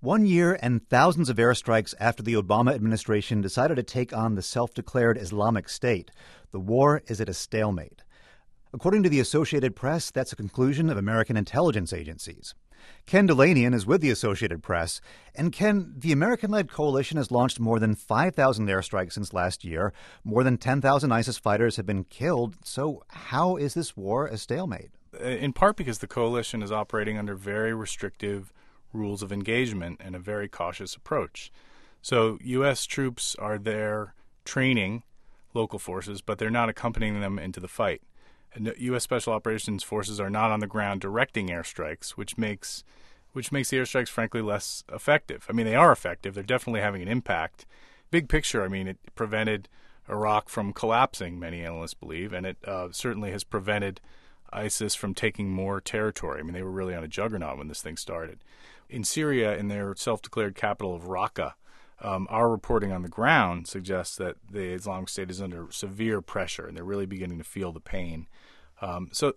1 year and thousands of airstrikes after the Obama administration decided to take on the self-declared Islamic State. The war is at a stalemate. According to the Associated Press, that's a conclusion of American intelligence agencies. Ken Dilanian is with the Associated Press. And Ken, the American-led coalition has launched more than 5,000 airstrikes since last year. More than 10,000 ISIS fighters have been killed. So how is this war a stalemate? In part because the coalition is operating under very restrictive rules of engagement and a very cautious approach. So U.S. troops are there training local forces, but they're not accompanying them into the fight. And U.S. Special Operations Forces are not on the ground directing airstrikes, which makes the airstrikes, frankly, less effective. I mean, they are effective. They're definitely having an impact. Big picture, I mean, it prevented Iraq from collapsing, many analysts believe, and it certainly has prevented ISIS from taking more territory. I mean, they were really on a juggernaut when this thing started. In Syria, in their self-declared capital of Raqqa, our reporting on the ground suggests that the Islamic State is under severe pressure, and they're really beginning to feel the pain. So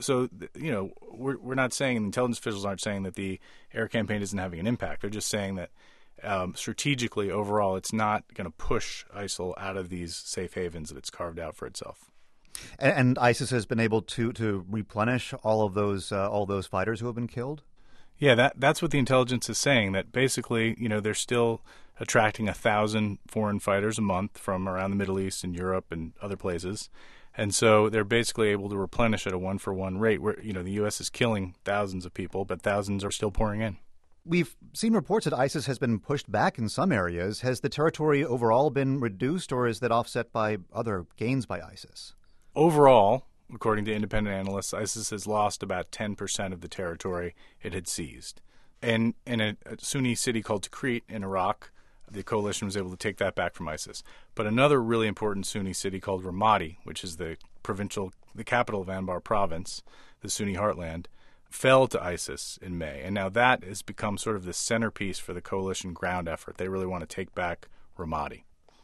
we're not saying, and intelligence officials aren't saying that the air campaign isn't having an impact. They're just saying that strategically, overall, it's not going to push ISIL out of these safe havens that it's carved out for itself. And ISIS has been able to replenish all those fighters who have been killed? Yeah, that's what the intelligence is saying, that basically, they're still attracting 1,000 foreign fighters a month from around the Middle East and Europe and other places. And so they're basically able to replenish at a one-for-one rate where, the U.S. is killing thousands of people, but thousands are still pouring in. We've seen reports that ISIS has been pushed back in some areas. Has the territory overall been reduced, or is that offset by other gains by ISIS? Overall, according to independent analysts, ISIS has lost about 10% of the territory it had seized. And in a Sunni city called Tikrit in Iraq, the coalition was able to take that back from ISIS. But another really important Sunni city called Ramadi, which is the capital of Anbar province, the Sunni heartland, fell to ISIS in May. And now that has become sort of the centerpiece for the coalition ground effort. They really want to take back Ramadi.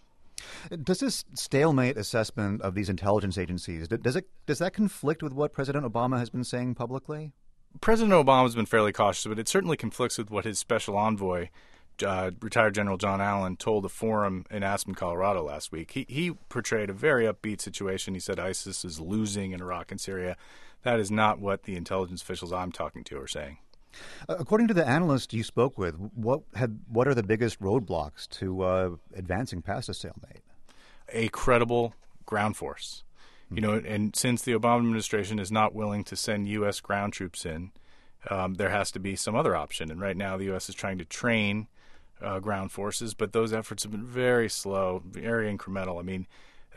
Does this stalemate assessment of these intelligence agencies, does that conflict with what President Obama has been saying publicly? President Obama has been fairly cautious, but it certainly conflicts with what his special envoy, retired General John Allen, told a forum in Aspen, Colorado last week. He portrayed a very upbeat situation. He said ISIS is losing in Iraq and Syria. That is not what the intelligence officials I'm talking to are saying. According to the analyst you spoke with, what are the biggest roadblocks to advancing past a stalemate? A credible ground force. And since the Obama administration is not willing to send U.S. ground troops in, there has to be some other option. And right now the U.S. is trying to train ground forces, but those efforts have been very slow, very incremental. I mean,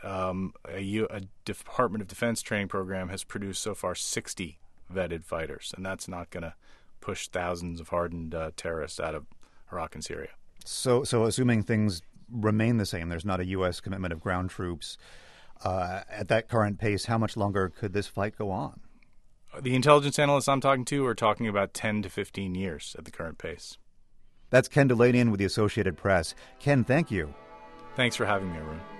a Department of Defense training program has produced so far 60 vetted fighters, and that's not going to push thousands of hardened terrorists out of Iraq and Syria. So assuming things remain the same, there's not a U.S. commitment of ground troops, at that current pace, how much longer could this fight go on? The intelligence analysts I'm talking to are talking about 10 to 15 years at the current pace. That's Ken Dilanian with the Associated Press. Ken, thank you. Thanks for having me, Arun.